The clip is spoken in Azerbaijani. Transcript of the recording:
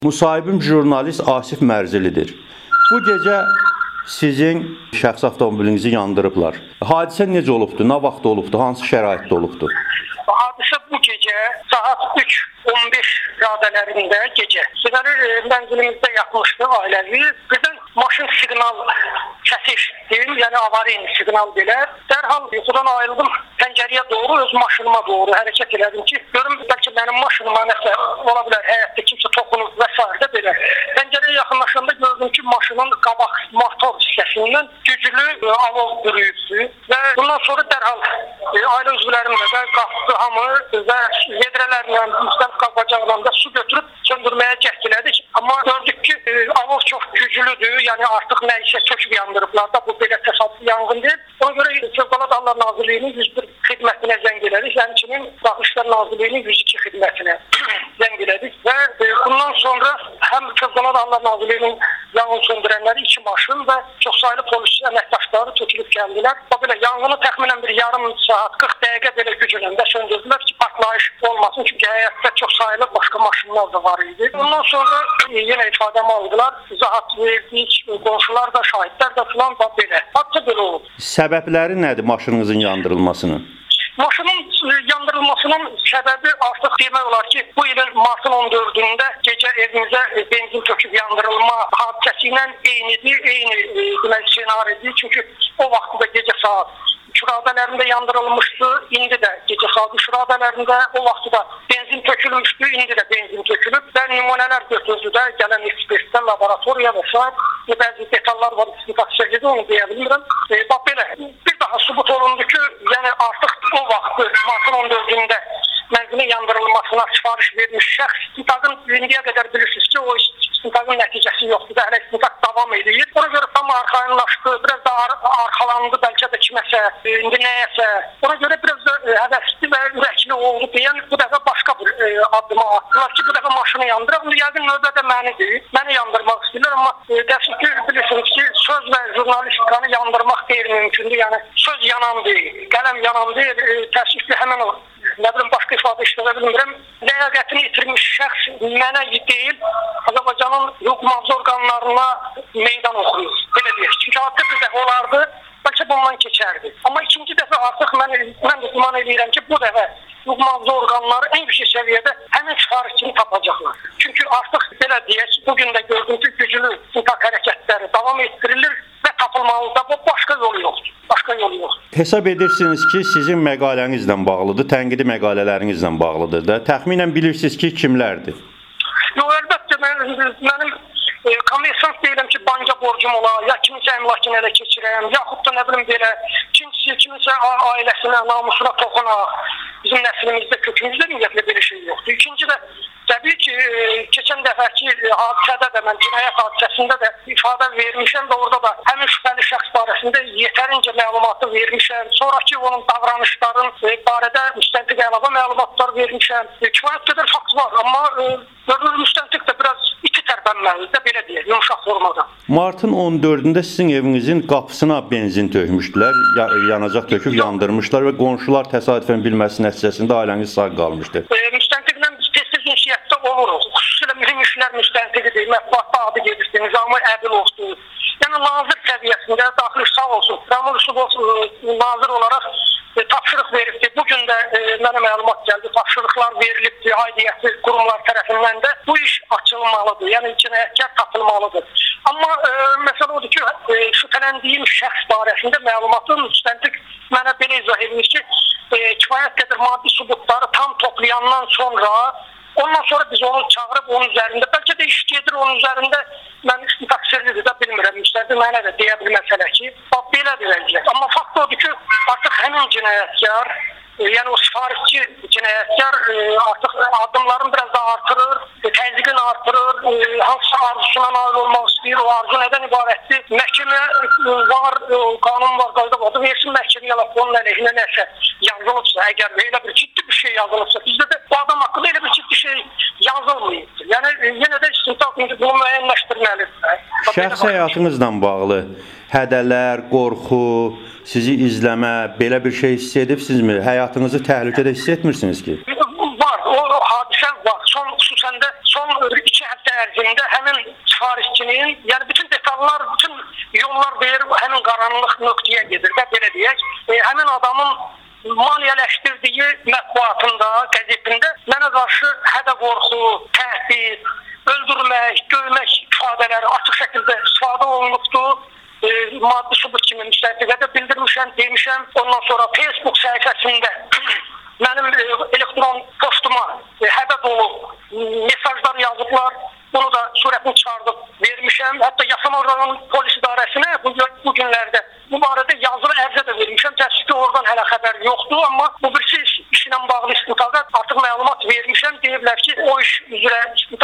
Müsahibim jurnalist Asif Mərzilidir. Bu gecə sizin şəxsi avtomobilinizi yandırıblar. Hadisə necə olubdu, nə vaxt olubdu, hansı şəraitdə olubdu? Hadisə bu gecə saat 3:15 radələrində gecə. Sizləri mənzilimizdə yatmışdı ailəvi. Birdən maşın siqnal səsi eşitdim, yəni avarin siqnal belə. Dərhal yuxudan ayrıldım, pəncərəyə doğru, öz maşınıma doğru hərəkət elədim ki, görüm bəlkə mənim maşınıma nəsə ola bilər, həyətdə kimsə toxunub və s. belə. Pəncərəyə yaxınlaşanda gördüm ki, maşının qabaq motor hissəsindən güclü alov bürüyübdü və bundan sonra dərhal ailə üzvlərim də qalxdı hamı və vedrələrlə, müxtəlif qab-qacaqlarla su götürüb söndürməyə cəhd elədik. Amma gördük ki, alov çox güclüdür, yəni artıq nəyisə köküb yandırıblar da, bu belə təsadüfi yanğın deyil. Ona görə Fövqəladə Hallar Nazirliyinin 101 xidmətinə zəng elədik, həmçinin Daxili İşlər Nazirliyinin 102 xidmətinə zəng elədik və bundan sonra həm Fövqəladə Hallar Nazirliyinin yanğın söndürənləri 2 maşın və çoxsaylı polis əməkdaşları tökülüb gəldilər. Belə yanğını təxminən bir yarım saat, 40 dəqiqə belə güclə də söndürdülər ki, partlayış olmasın, çünki həyətdə çoxsaylı başqa maşınlar da var idi. Bundan sonra yenə ifadəmi aldılar, izahat verdik, qonşular da, şahidlər də filan da belə. Hatta belə olub. Səbəbləri nədir maşınınızın yandırılmasının? Maşının yandırılmasının səbəbi artıq demək olar ki, bu ilin martın 14-də gecə evimizə benzin töküb yandırılma hadisəsi ilə eyni demək senaridir. Çünki o vaxtda gecə saat 3 radələrində yandırılmışdı, indi də gecə saat 3 radələrində o vaxtda benzin tökülmüşdü, indi də benzin tökülüb və nümunələr götürdü də gələn ekspertlər, laboratoriya və s. Bəzi detallar var, istintaksiyədə onu deyə bilmirəm. Bax belə, bir daha sübut olundu ki, yəni artıq o vaxtı martın 14-də mənzilin yandırılmasına sifariş vermiş şəxs istintaqın indiyə qədər bilirsiniz ki, o istintaqın nəticəsi yoxdur da, hələ istintaq davam edir. Ona görə tam arxayınlaşdı, biraz da arxalandı bəlkə də kiməsə, indi nəyəsə. Ona görə biraz da həvəsli və ürəkli oldu deyən bu dəfə başqa bir addıma atdılar ki, bu dəfə maşını yandıraq. Yəqin növbədə mənidir, məni yandırmaq istəyirlər, amma təəssüf ki, bilirsiniz ki, söz və jurnalistikanı yandırmaq qeyri-mümkündür. Yəni söz yanan deyil, qələm yanan deyil, təəssüf ki, həmin o nə bilim, başqa ifadə işlədə bilmirəm. Ləyaqətini itirmiş şəxs mənə deyil, Azərbaycanın hüquq mühafizə orqanlarına meydan oxuyur. Belə deyək. Çünki artıq bir dəfə olardı, bəlkə bundan keçərdi. Amma ikinci dəfə artıq mən də güman edirəm ki, bu dəfə hüquq mühafizə orqanları ən yüksək səviyyədə həmin sifarişçini tapacaqlar. Çünki artıq belə deyək, bugün də gördüm ki, güclü intihak hərəkətləri davam etdirilir və tapılmalıdır. Bu başqa yolu yoxdur. Başqa yolu yoxdur. Hesab edirsiniz ki, sizin məqalənizlə bağlıdır, tənqidi məqalələrinizlə bağlıdır da. Təxminən bilirsiniz ki, kimlərdir? Yox, əlbəttə, mənim kommersant deyirəm ki, banka borcum ola, ya kiminsə əmlakını ələ keçirəm, yaxud da nə bilim belə, kiminsə ailəsinə, namusuna toxuna, bizim nəslimizdə, kökümüzdə ümumiyyətlə belə şey yoxdur. İkinci də, təbii ki, keçən dəfəki hadisədə də, mən cinayət hadisəsində də ifadə vermişəm və orada da həmin şübhəli şəxs barəsində yetərincə məlumatı vermişəm. Sonraki onun davranışların barədə müstəntiq əlavə məlumatlar vermişəm. Kifayət qədər fakt var, amma görünür müstəntiq də biraz iti tərpənməlidir də, belə deyək, yumuşaq formada. Martın 14-də sizin evinizin qapısına benzin tökmüşdülər, yanacaq töküb yandırmışlar və qonşular təsadüfən bilməsi nəticəsində ailəniz sağ qalmışdı. Müstəntiqlə biz tez-tez ünsiyyətdə oluruq. Xüsusilə mühüm işlər müstəntiqidir, mətbuatda adı gedir, nizamı ədil olsun. Yəni nazir səviyyəsində, daxili sağ olsun, Ramil Yusubov nazir olaraq tapşırıq veribdir. Bugün də mənə məlumat gəldi, tapşırıqlar verilibdir aidiyyəti qurumlar tərəfindən də. Bu iş açılmalıdır, yəni cinayətkar tapılmalıdır. Amma məsələ odur ki, şübhələndiyim şəxs barəsində məlumatı müstəntiq mənə belə izah edilmiş ki, kifayət qədər maddi sübutları tam toplayandan sonra, ondan sonra biz onu çağırıb onun üzərində, bəlkə də iş gedir onun üzərində, mən istintaq sirridir də bilmirəm, müstəqil mənə də deyə bilməz hələ ki, belə deyəcək. Amma fakt odur ki, artıq həmin cinayətkar, yəni o sifarişçi cinayətkar artıq addımlarını biraz da artırır, təzyiqini artırır, hansı arzusuna nail olmaq istəyir, o arzu nədən ibarətdir? Məhkəmə var, qanun var, qayda var, versin məhkəməyə laf onun əleyhinə nəsə yazılıbsa, əgər elə bir ciddi bir şey yazılıbsa, bizdə də bu adam haqqında elə bir ciddi şey yazılmayıb. Yəni, yenə də istintaq bunu müəyyənləşdirməlidir. Şəxs həyatınızla bağlı hədələr, qorxu, sizi izləmə, belə bir şey hiss edibsinizmi? Həyatınızı təhlükədə hiss etmirsiniz ki? Var, o hadisə var. Xüsusən də son 2 həftə ərzində qəzetində həmin sifarişçinin, yəni bütün detallar, bütün yollar deyir, həmin qaranlıq nöqtəyə gedir və belə deyək, həmin adamın maliyyələşdirdiyi mətbuatında, qəzetində mənə qarşı hədə-qorxu, təhdid, öldürmək, döymək ifadələri açıq şəkildə istifadə olunubdur. Maddi sübut kimi müstəviqədə bildirmişəm, demişəm. Ondan sonra Facebook səhifəsində mənim elektron postuma hədə dolu mesajlar yazıblar. Bunu da surətini çıxardıb vermişəm. Hətta Yasamal rayon polis idarəsinə bu günlərdə bu barədə yazılı ərizə də vermişəm. Təəssüf ki, oradan hələ xəbər yoxdur, amma bu birisi işlə bağlı istintaqat artıq məlumat vermişəm. Deyiblər ki, o iş üzrə istintaq